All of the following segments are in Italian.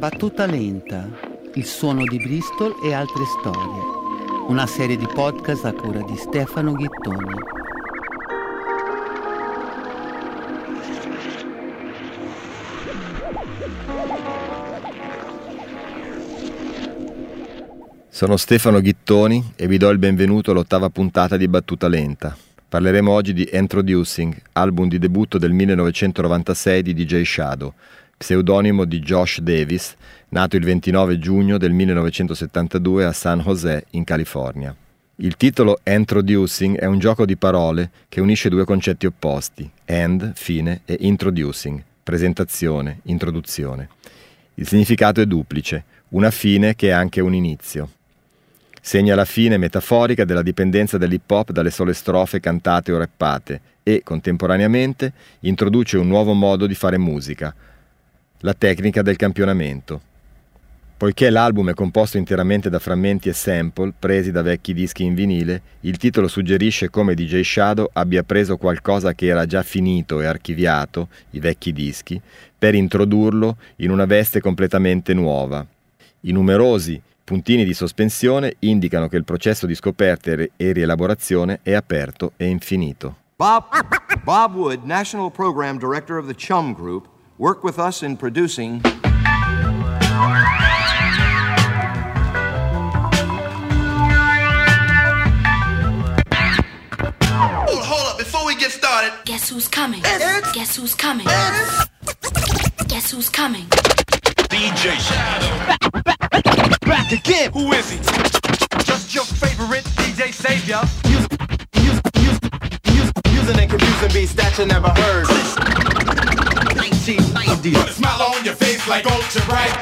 Battuta lenta, il suono di Bristol e altre storie. Una serie di podcast a cura di Stefano Ghittoni. Sono Stefano Ghittoni e vi do il benvenuto all'ottava puntata di Battuta lenta. Parleremo oggi di Introducing, album di debutto del 1996 di DJ Shadow, pseudonimo di Josh Davis, nato il 29 giugno del 1972 a San José, in California. Il titolo Introducing è un gioco di parole che unisce due concetti opposti, end, fine, e introducing, presentazione, introduzione. Il significato è duplice, una fine che è anche un inizio. Segna la fine metaforica della dipendenza dell'hip hop dalle sole strofe cantate o rappate e, contemporaneamente, introduce un nuovo modo di fare musica, la tecnica del campionamento. Poiché l'album è composto interamente da frammenti e sample presi da vecchi dischi in vinile, il titolo suggerisce come DJ Shadow abbia preso qualcosa che era già finito e archiviato, i vecchi dischi, per introdurlo in una veste completamente nuova. I numerosi puntini di sospensione indicano che il processo di scoperta e rielaborazione è aperto e infinito. Bob Wood, National Program Director of the Chum Group, worked with us in producing... Hold up, before we get started... Guess who's coming? Guess who's coming? Guess who's coming? DJ Shadow. Back again. Who is he? Just your favorite DJ savior. Using and confusing beats that you never heard. 1990. Put a smile on your face like Ultra Bright.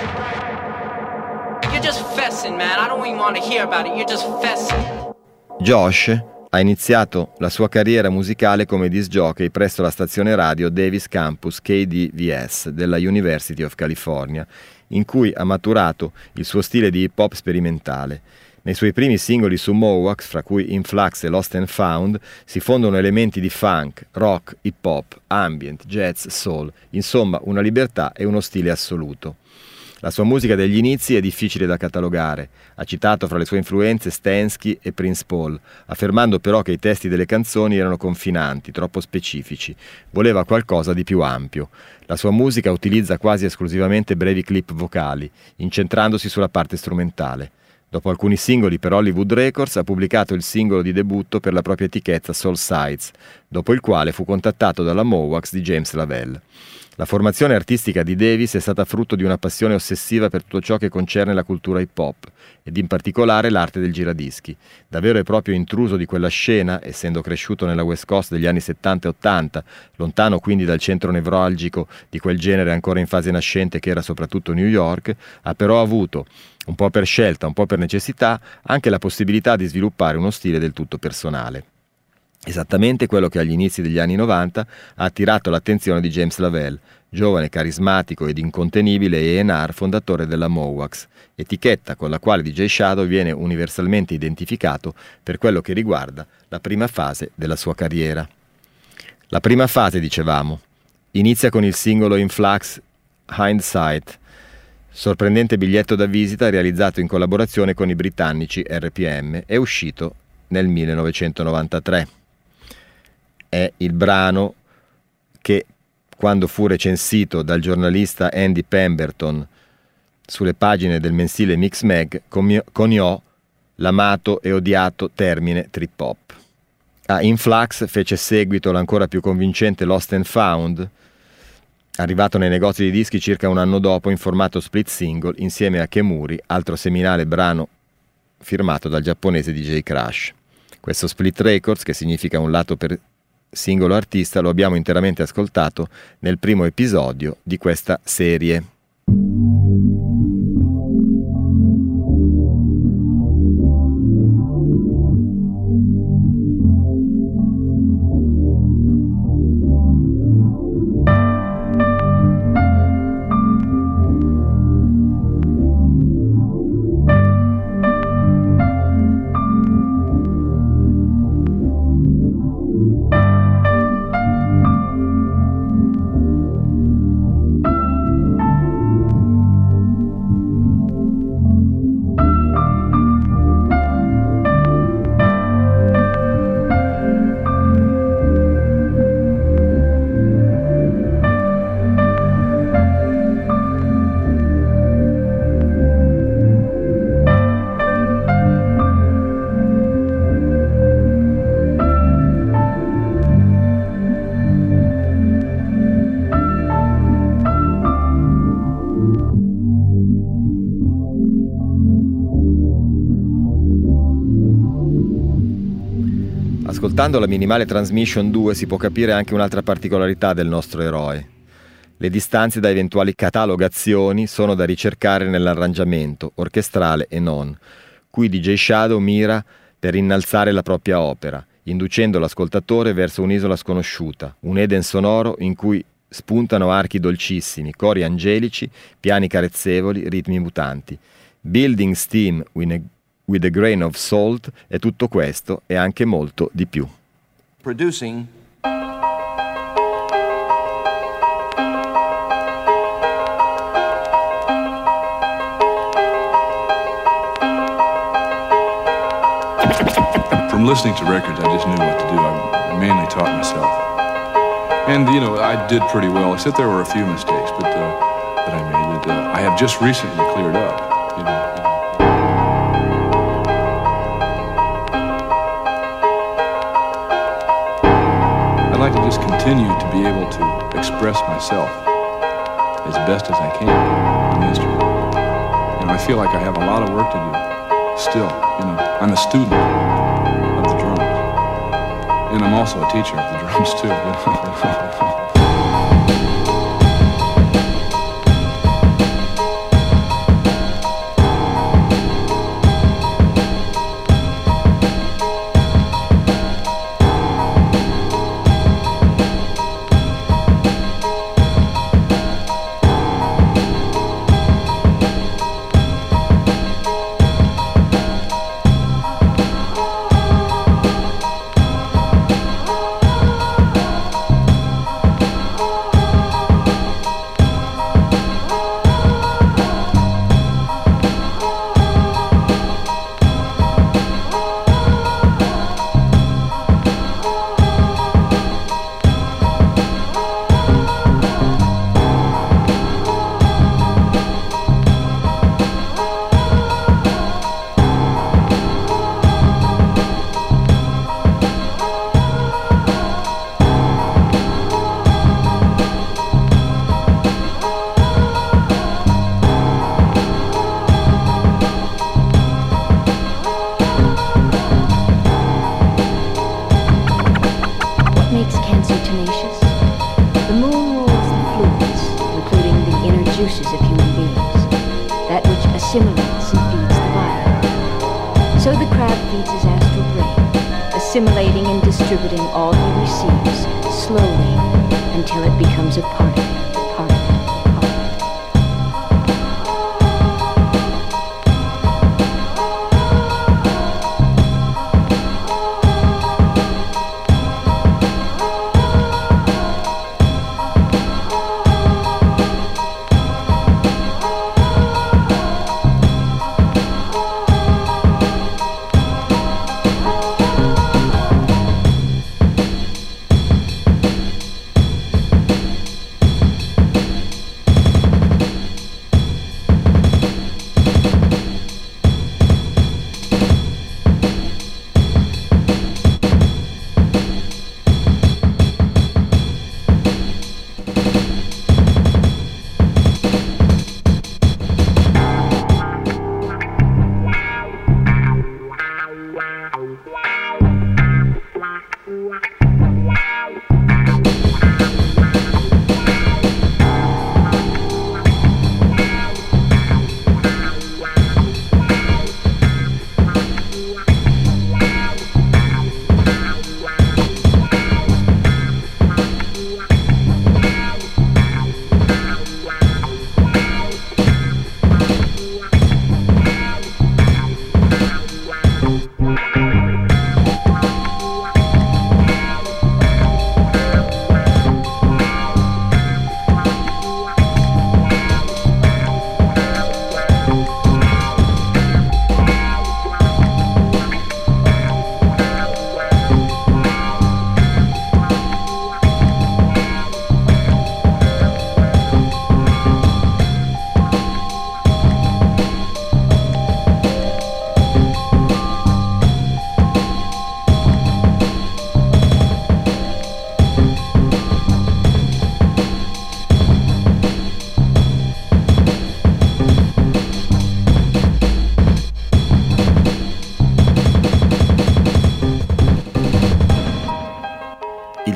You're just fessing, man. I don't even want to hear about it. You're just fessing. Josh ha iniziato la sua carriera musicale come disc jockey presso la stazione radio Davis Campus KDVS della University of California, in cui ha maturato il suo stile di hip hop sperimentale. Nei suoi primi singoli su Mowax, fra cui Influx e Lost and Found, si fondono elementi di funk, rock, hip hop, ambient, jazz, soul, insomma una libertà e uno stile assoluto. La sua musica degli inizi è difficile da catalogare. Ha citato fra le sue influenze Stansky e Prince Paul, affermando però che i testi delle canzoni erano confinanti, troppo specifici. Voleva qualcosa di più ampio. La sua musica utilizza quasi esclusivamente brevi clip vocali, incentrandosi sulla parte strumentale. Dopo alcuni singoli per Hollywood Records ha pubblicato il singolo di debutto per la propria etichetta Soul Sides, dopo il quale fu contattato dalla Mowax di James Lavelle. La formazione artistica di Davis è stata frutto di una passione ossessiva per tutto ciò che concerne la cultura hip hop, ed in particolare l'arte del giradischi. Da vero e proprio intruso di quella scena, essendo cresciuto nella West Coast degli anni 70 e 80, lontano quindi dal centro nevralgico di quel genere ancora in fase nascente che era soprattutto New York, ha però avuto, un po' per scelta, un po' per necessità, anche la possibilità di sviluppare uno stile del tutto personale. Esattamente quello che agli inizi degli anni 90 ha attirato l'attenzione di James Lavelle, giovane, carismatico ed incontenibile A&R fondatore della Mowax, etichetta con la quale DJ Shadow viene universalmente identificato per quello che riguarda la prima fase della sua carriera. La prima fase, dicevamo, inizia con il singolo Influx Hindsight, sorprendente biglietto da visita realizzato in collaborazione con i britannici RPM e uscito nel 1993. È il brano che, quando fu recensito dal giornalista Andy Pemberton sulle pagine del mensile Mix Mag, coniò l'amato e odiato termine trip hop. A Influx fece seguito l'ancora più convincente Lost and Found, arrivato nei negozi di dischi circa un anno dopo in formato split single insieme a Kemuri, altro seminale brano firmato dal giapponese DJ Crash. Questo split records, che significa un lato per singolo artista, lo abbiamo interamente ascoltato nel primo episodio di questa serie. Ascoltando la minimale Transmission 2 si può capire anche un'altra particolarità del nostro eroe. Le distanze da eventuali catalogazioni sono da ricercare nell'arrangiamento, orchestrale e non, cui DJ Shadow mira per innalzare la propria opera, inducendo l'ascoltatore verso un'isola sconosciuta, un Eden sonoro in cui spuntano archi dolcissimi, cori angelici, piani carezzevoli, ritmi mutanti. Building steam with a grain of salt è tutto questo e anche molto di più. Producing From listening to records, I just knew what to do. I mainly taught myself. And, you know, I did pretty well, except there were a few mistakes that I made that I have just recently cleared up, you know. I'd like to just continue to be able to express myself as best as I can on the instrument. You know, I feel like I have a lot of work to do still, you know. I'm a student of the drums. And I'm also a teacher of the drums too, you know. Assimilating and distributing all he receives slowly until it becomes a part of him.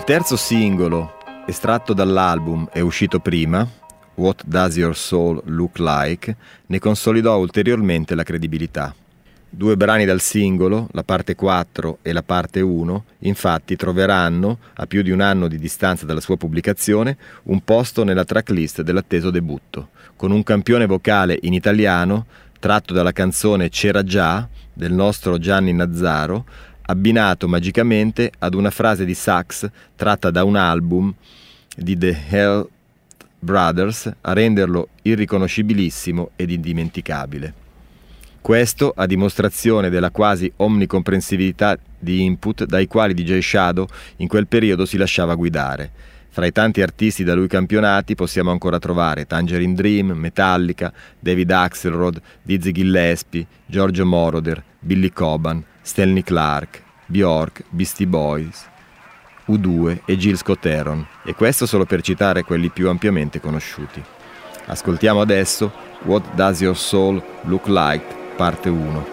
Il terzo singolo, estratto dall'album e uscito prima, What Does Your Soul Look Like, ne consolidò ulteriormente la credibilità. 2 brani dal singolo, la parte 4 e la parte 1, infatti troveranno, a più di un anno di distanza dalla sua pubblicazione, un posto nella tracklist dell'atteso debutto, con un campione vocale in italiano tratto dalla canzone C'era già del nostro Gianni Nazzaro, abbinato magicamente ad una frase di sax tratta da un album di The Hell Brothers a renderlo irriconoscibilissimo ed indimenticabile. Questo a dimostrazione della quasi omnicomprensività di input dai quali DJ Shadow in quel periodo si lasciava guidare. Fra i tanti artisti da lui campionati possiamo ancora trovare Tangerine Dream, Metallica, David Axelrod, Dizzy Gillespie, Giorgio Moroder, Billy Coban, Stanley Clarke, Bjork, Beastie Boys, U2 e Gil Scott-Heron, e questo solo per citare quelli più ampiamente conosciuti. Ascoltiamo adesso What Does Your Soul Look Like, parte 1.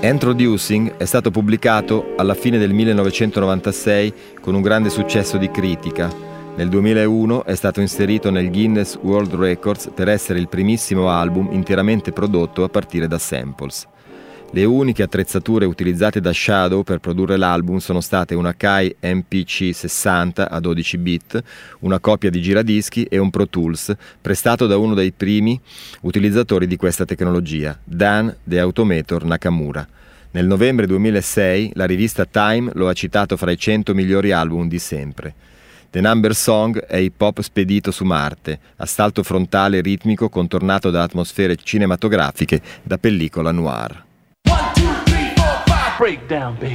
Introducing è stato pubblicato alla fine del 1996 con un grande successo di critica. Nel 2001 è stato inserito nel Guinness World Records per essere il primissimo album interamente prodotto a partire da samples. Le uniche attrezzature utilizzate da Shadow per produrre l'album sono state una Kai MPC-60 a 12 bit, una copia di giradischi e un Pro Tools prestato da uno dei primi utilizzatori di questa tecnologia, Dan The Automator Nakamura. Nel novembre 2006 la rivista Time lo ha citato fra i 100 migliori album di sempre. The Number Song è hip hop spedito su Marte, assalto frontale ritmico contornato da atmosfere cinematografiche da pellicola noir. Breakdown, baby.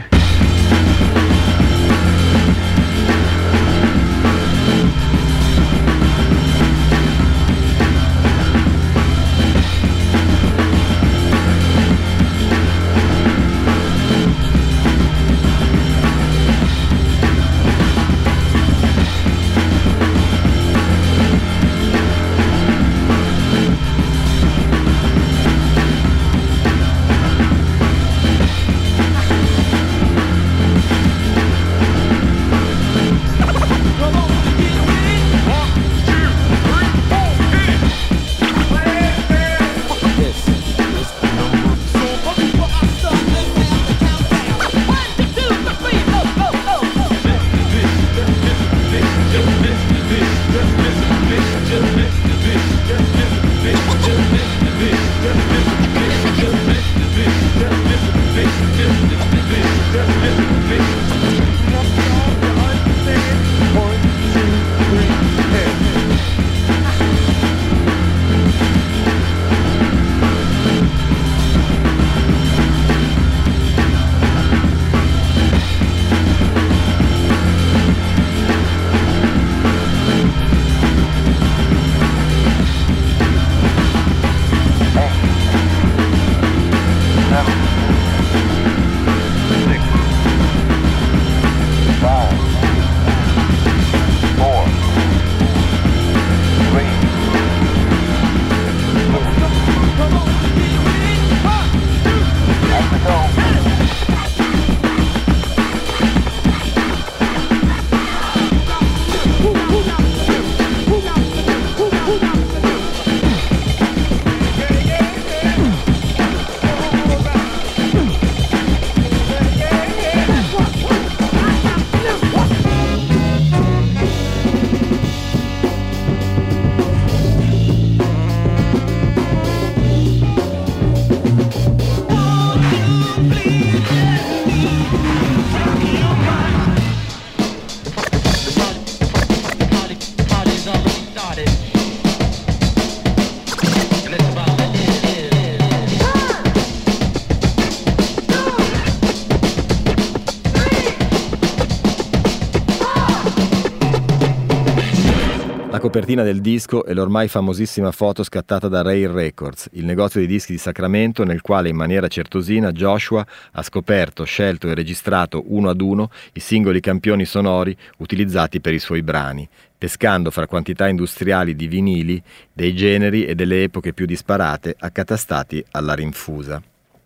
La copertina del disco è l'ormai famosissima foto scattata da Rare Records, il negozio di dischi di Sacramento nel quale in maniera certosina Joshua ha scoperto, scelto e registrato uno ad uno i singoli campioni sonori utilizzati per i suoi brani, pescando fra quantità industriali di vinili dei generi e delle epoche più disparate accatastati alla rinfusa.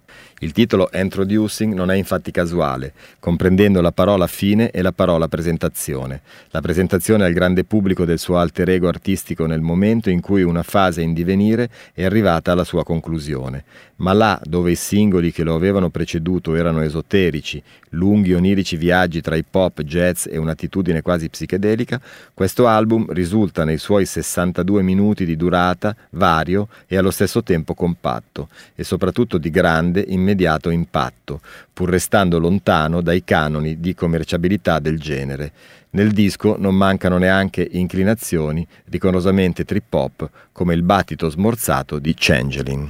Il titolo Introducing non è infatti casuale, comprendendo la parola fine e la parola presentazione. La presentazione al grande pubblico del suo alter ego artistico nel momento in cui una fase in divenire è arrivata alla sua conclusione. Ma là dove i singoli che lo avevano preceduto erano esoterici, lunghi onirici viaggi tra hip hop, jazz e un'attitudine quasi psichedelica, questo album risulta nei suoi 62 minuti di durata vario e allo stesso tempo compatto e soprattutto di grande immediato impatto, pur restando lontano dai canoni di commerciabilità del genere. Nel disco non mancano neanche inclinazioni rigorosamente trip hop come il battito smorzato di Changeling.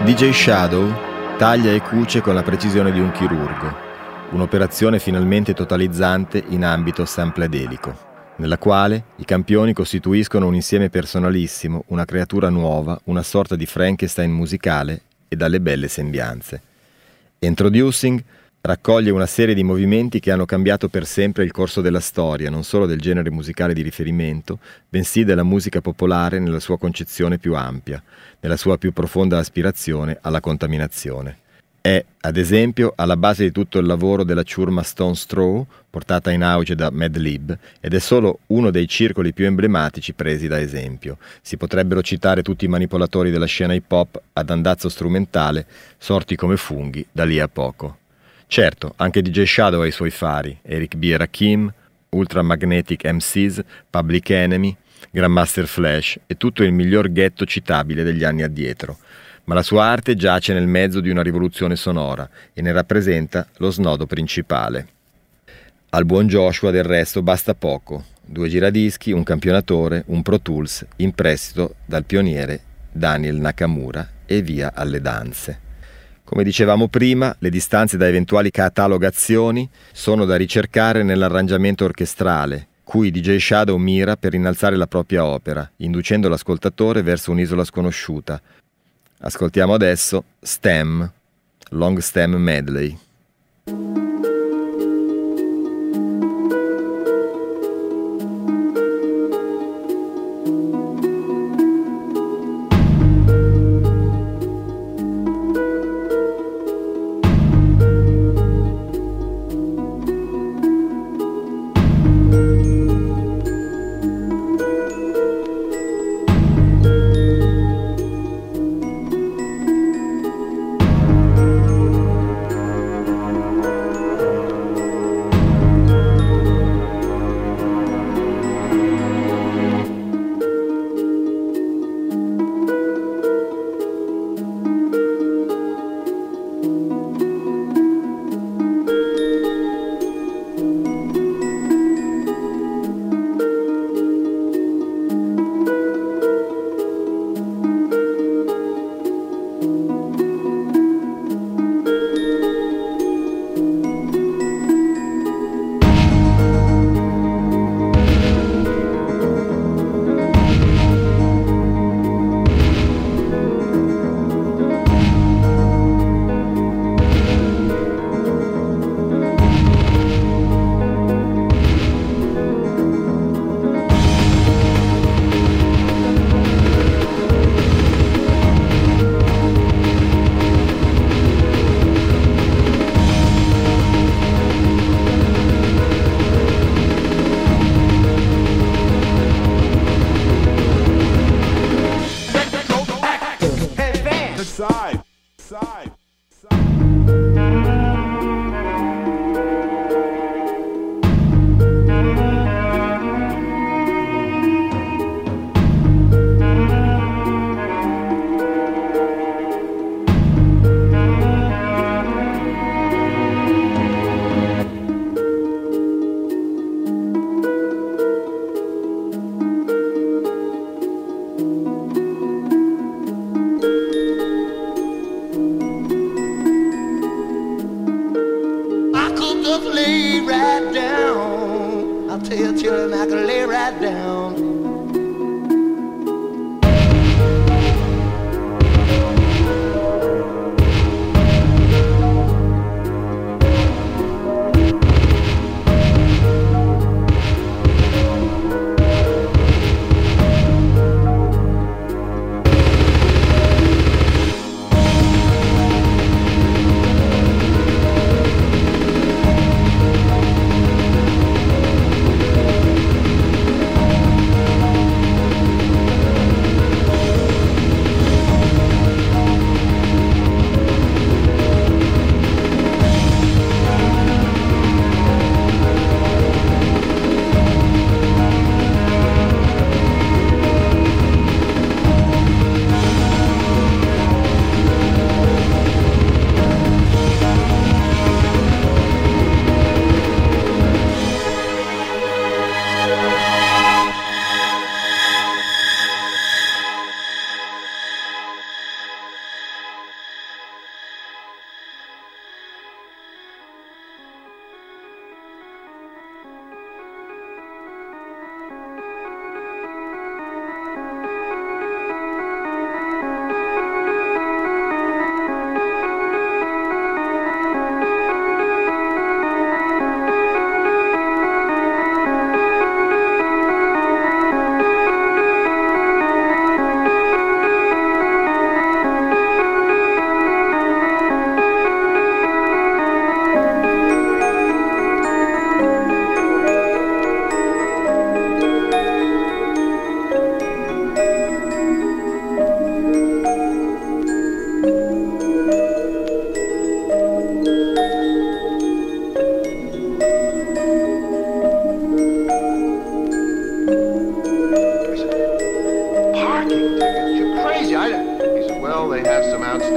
DJ Shadow taglia e cuce con la precisione di un chirurgo, un'operazione finalmente totalizzante in ambito sampledelico, nella quale i campioni costituiscono un insieme personalissimo, una creatura nuova, una sorta di Frankenstein musicale e dalle belle sembianze. Introducing raccoglie una serie di movimenti che hanno cambiato per sempre il corso della storia, non solo del genere musicale di riferimento, bensì della musica popolare nella sua concezione più ampia, nella sua più profonda aspirazione alla contaminazione. È, ad esempio, alla base di tutto il lavoro della ciurma Stone's Throw, portata in auge da Madlib, ed è solo uno dei circoli più emblematici presi da esempio. Si potrebbero citare tutti i manipolatori della scena hip hop ad andazzo strumentale, sorti come funghi da lì a poco. Certo, anche DJ Shadow ha i suoi fari, Eric B. e Rakim, Ultra Magnetic MCs, Public Enemy, Grandmaster Flash e tutto il miglior ghetto citabile degli anni addietro. Ma la sua arte giace nel mezzo di una rivoluzione sonora e ne rappresenta lo snodo principale. Al buon Joshua del resto basta poco, 2 giradischi, un campionatore, un Pro Tools in prestito dal pioniere Daniel Nakamura e via alle danze. Come dicevamo prima, le distanze da eventuali catalogazioni sono da ricercare nell'arrangiamento orchestrale, cui DJ Shadow mira per innalzare la propria opera, inducendo l'ascoltatore verso un'isola sconosciuta. Ascoltiamo adesso Stem, Long Stem Medley.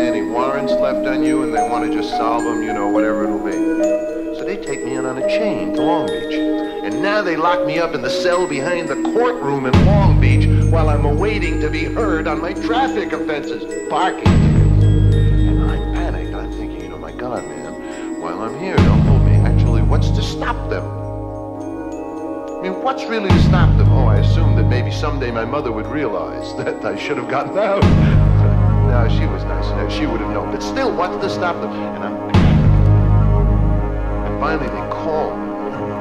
any warrants left on you and they want to just solve them, you know, whatever it'll be. So they take me in on a chain to Long Beach. And now they lock me up in the cell behind the courtroom in Long Beach while I'm awaiting to be heard on my traffic offenses, parking tickets. And I'm panicked. I'm thinking, you know, my God, man, while I'm here, don't hold me. Actually, what's to stop them? I mean, what's really to stop them? Oh, I assumed that maybe someday my mother would realize that I should have gotten out. No, she was nice enough. She would have known. But still, what's to stop them? And I'm panicked. And finally, they call me.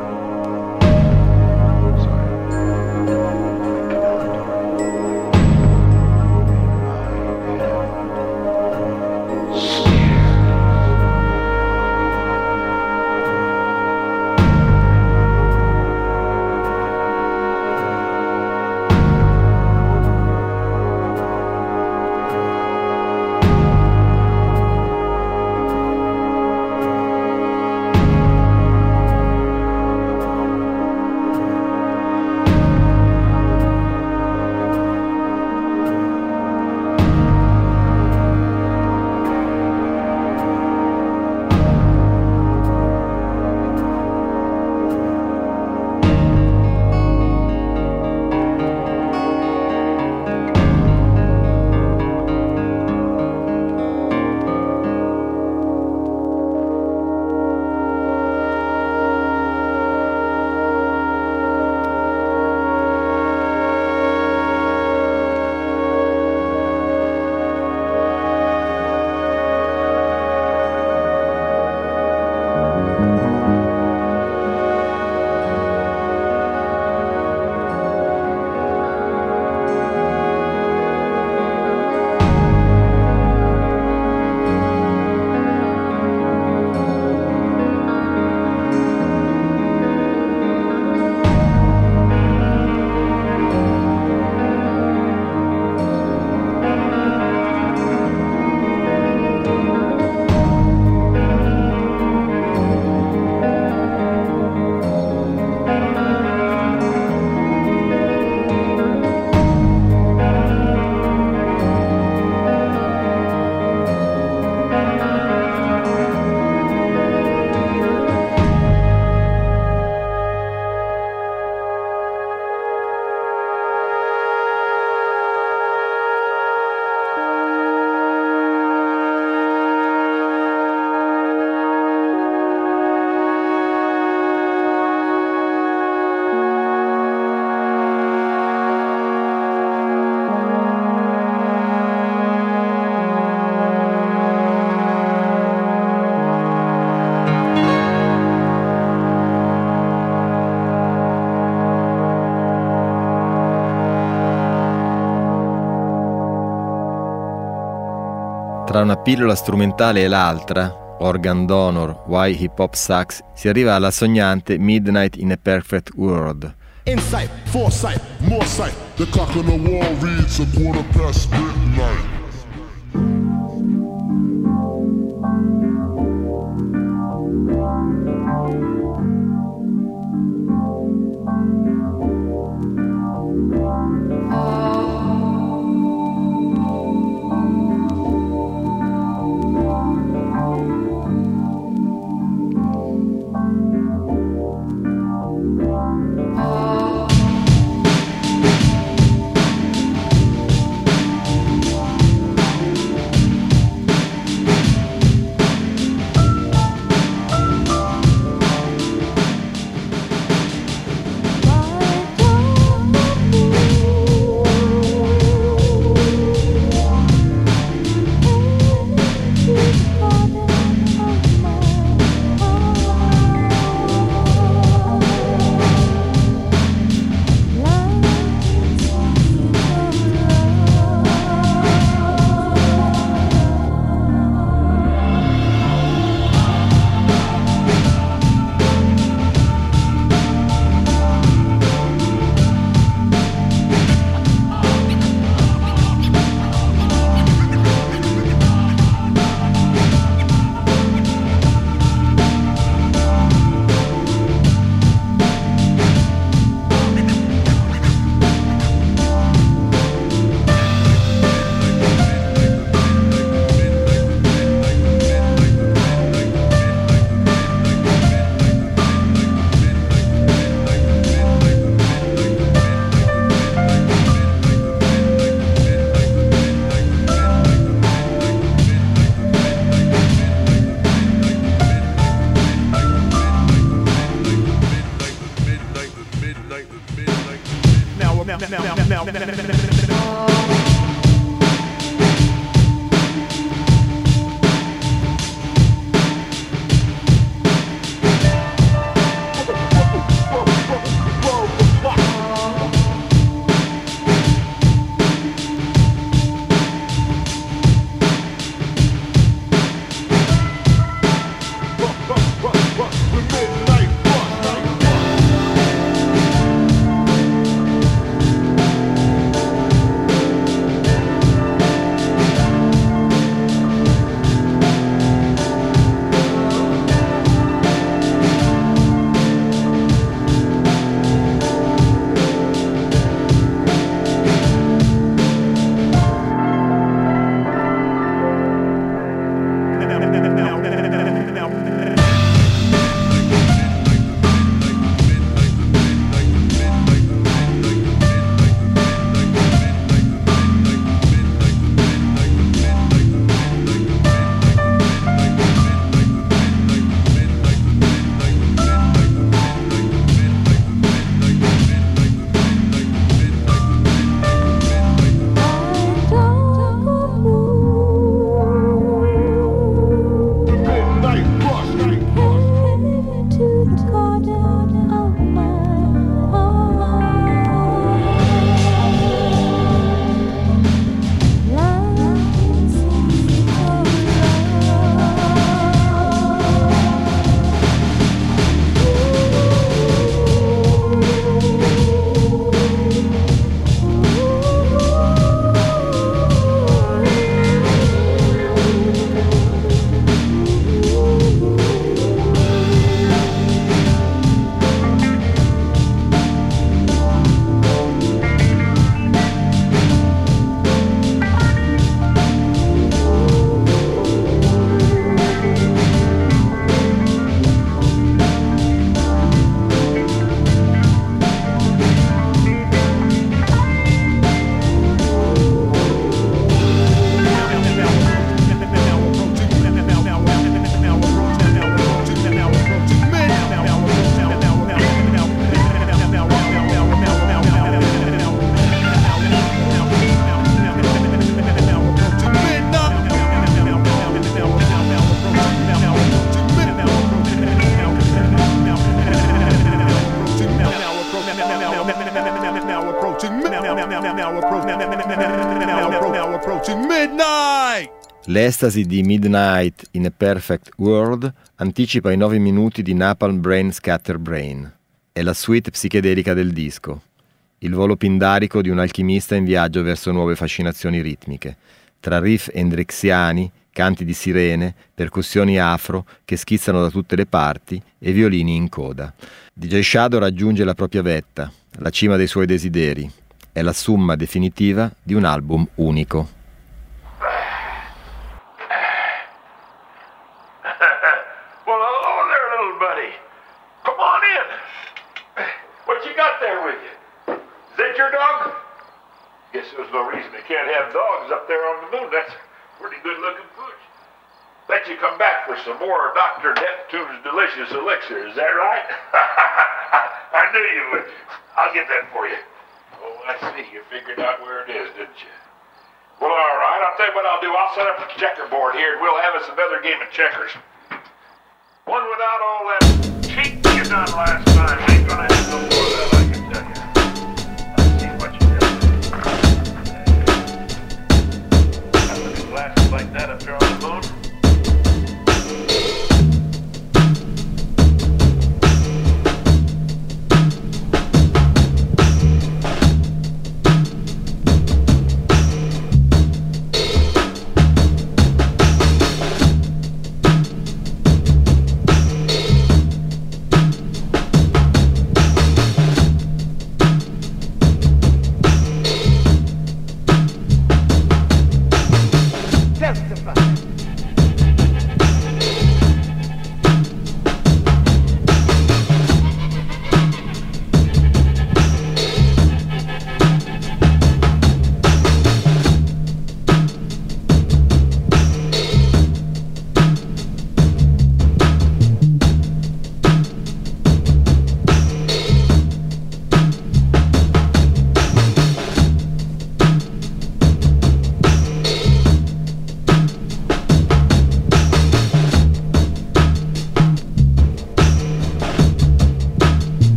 Tra una pillola strumentale e l'altra, Organ Donor, Why Hip Hop Sucks, si arriva alla sognante Midnight in a Perfect World. Insight, foresight, more sight. The clock on the wall reads midnight. L'estasi di Midnight in a Perfect World anticipa i 9 minuti di Napalm Brain Scatter Brain. È la suite psichedelica del disco, il volo pindarico di un alchimista in viaggio verso nuove fascinazioni ritmiche, tra riff hendrixiani, canti di sirene, percussioni afro che schizzano da tutte le parti e violini in coda. DJ Shadow raggiunge la propria vetta, la cima dei suoi desideri. È la summa definitiva di un album unico. Well, hello there, little buddy. Come on in. What you got there with you? Is that your dog? Guess there's no reason they can't have dogs up there on the moon. That's pretty good-looking pooch. Bet you come back for some more Dr. Neptune's delicious elixir. Is that right? I knew you would. I'll get that for you. Oh, I see. You figured out where it is, didn't you? Well, all right. I'll tell you what I'll do. I'll set up a checkerboard here, and we'll have us another game of checkers. One without all that cheat you done last time. Ain't gonna have no more of that, I can tell you. I'll see what you do. I look at glasses like that up there on the moon.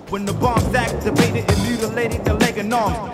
When the bomb's activated, it mutilated the leg and arms.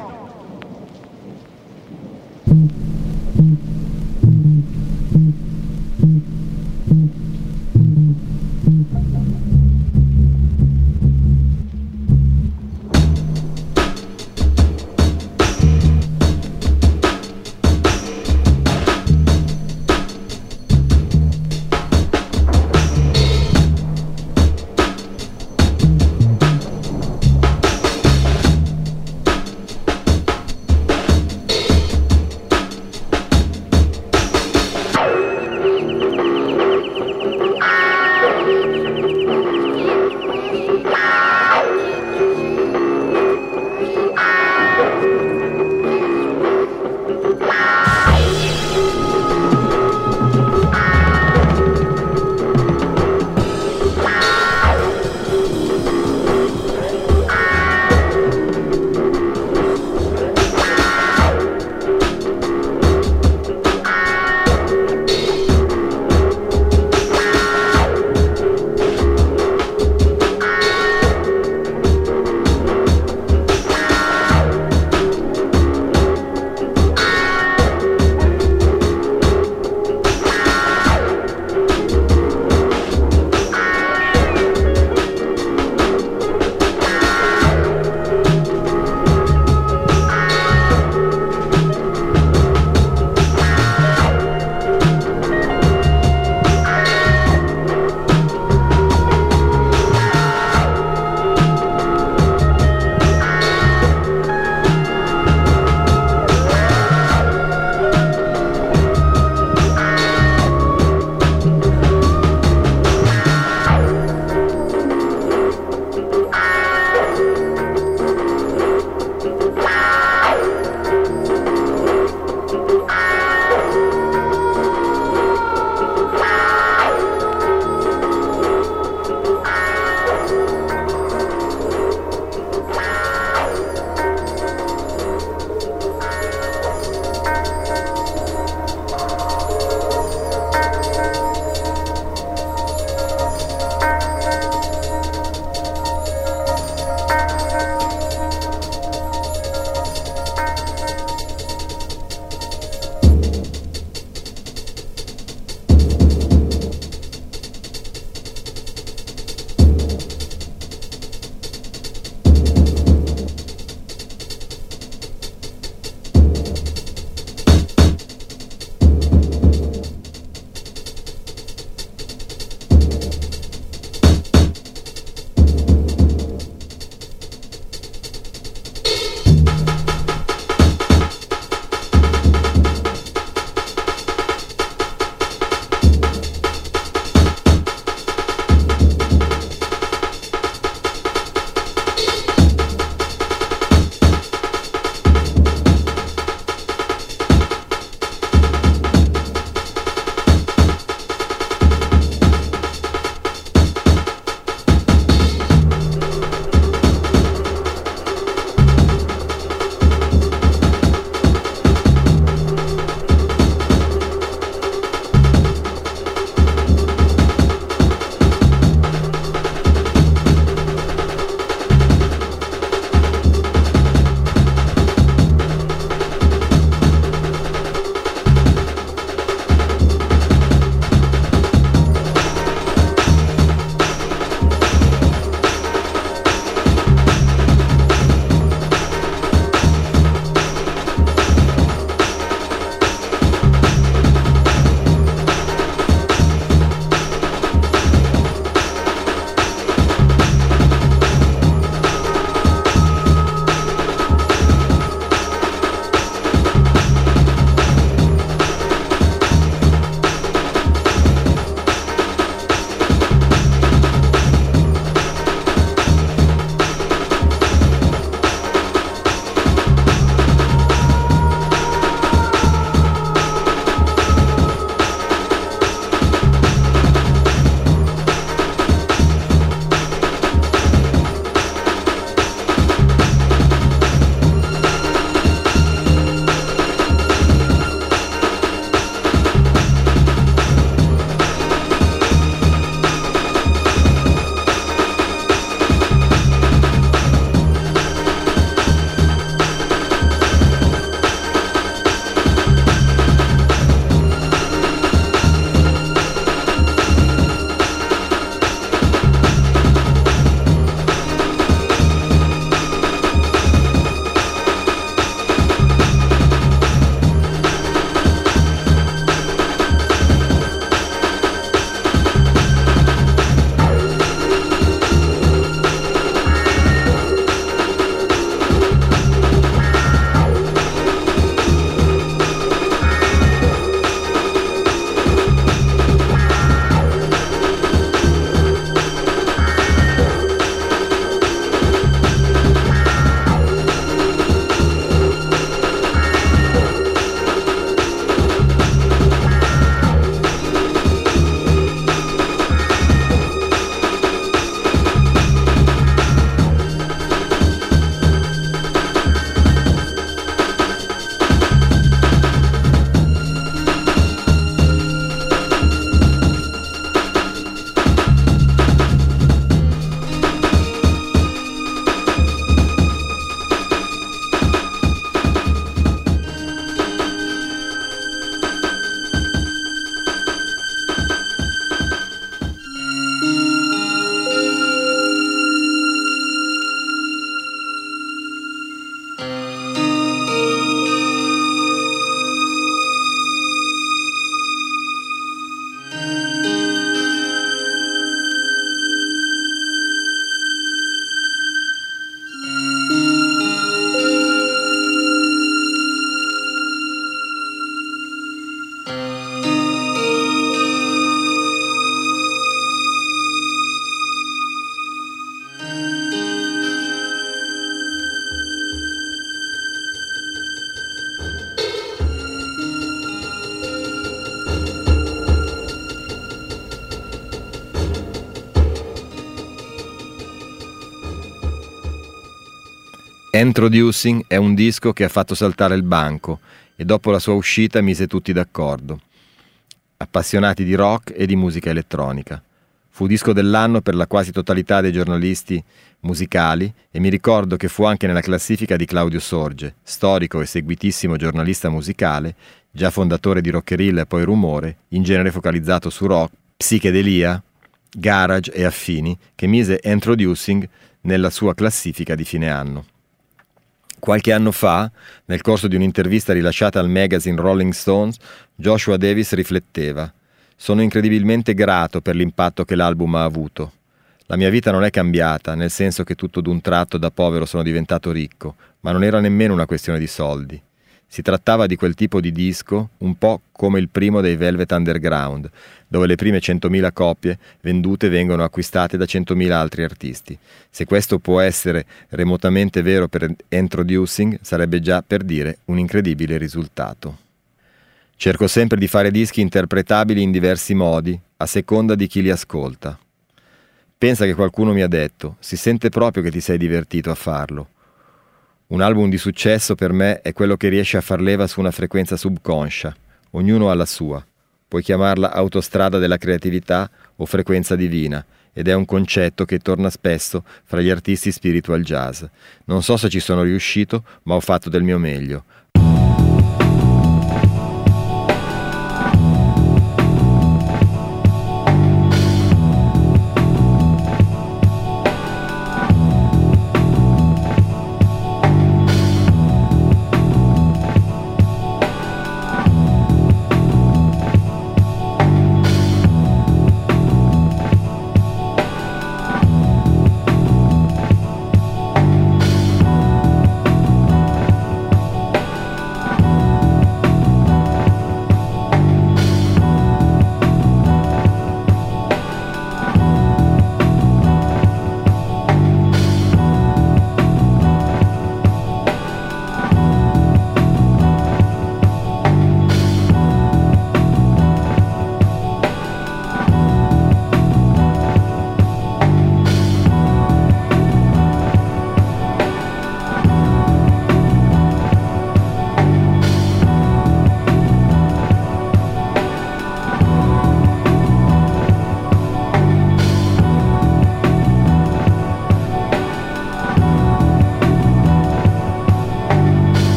Introducing è un disco che ha fatto saltare il banco e dopo la sua uscita mise tutti d'accordo, appassionati di rock e di musica elettronica. Fu disco dell'anno per la quasi totalità dei giornalisti musicali e mi ricordo che fu anche nella classifica di Claudio Sorge, storico e seguitissimo giornalista musicale, già fondatore di Rockerilla e poi Rumore, in genere focalizzato su rock, psichedelia, garage e affini, che mise Introducing nella sua classifica di fine anno. Qualche anno fa, nel corso di un'intervista rilasciata al magazine Rolling Stones, Joshua Davis rifletteva: «Sono incredibilmente grato per l'impatto che l'album ha avuto. La mia vita non è cambiata, nel senso che tutto d'un tratto da povero sono diventato ricco, ma non era nemmeno una questione di soldi. Si trattava di quel tipo di disco, un po' come il primo dei Velvet Underground, dove le prime 100.000 copie vendute vengono acquistate da 100.000 altri artisti. Se questo può essere remotamente vero per Introducing, sarebbe già, per dire, un incredibile risultato. Cerco sempre di fare dischi interpretabili in diversi modi, a seconda di chi li ascolta. Pensa che qualcuno mi ha detto: si sente proprio che ti sei divertito a farlo. Un album di successo per me è quello che riesce a far leva su una frequenza subconscia. Ognuno ha la sua. Puoi chiamarla autostrada della creatività o frequenza divina, ed è un concetto che torna spesso fra gli artisti spiritual jazz. Non so se ci sono riuscito, ma ho fatto del mio meglio.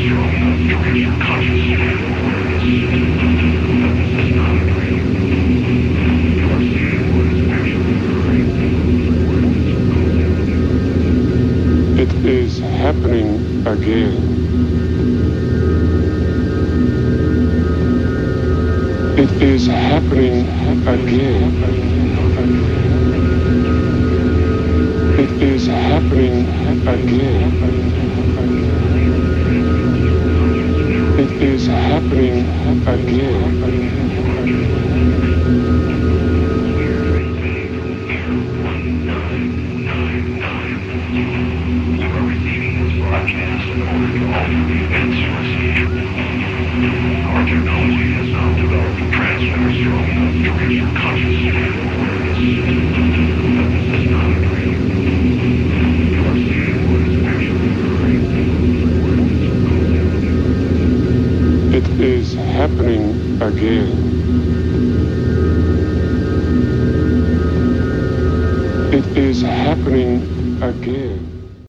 It is happening again. It is happening again. It is happening again. It is happening again. It is happening again. It is happening again.